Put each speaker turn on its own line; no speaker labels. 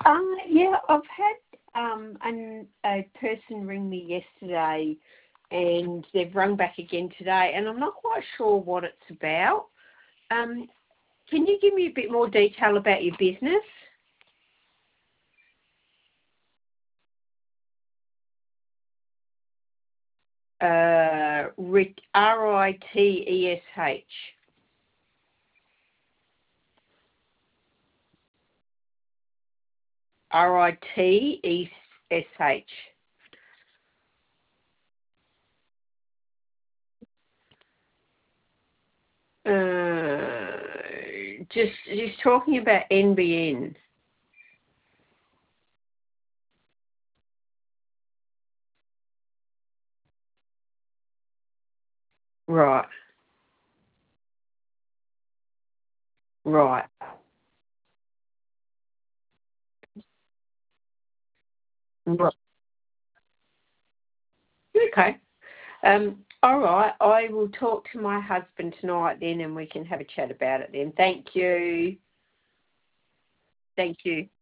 Yeah, I've had a person ring me yesterday and they've rung back again today and I'm not quite sure what it's about. Can you give me a bit more detail about your business? Ritesh. Ritesh. Just talking about NBN. Right, right. Right. Okay. All right. I will talk to my husband tonight then and we can have a chat about it then. Thank you. Thank you.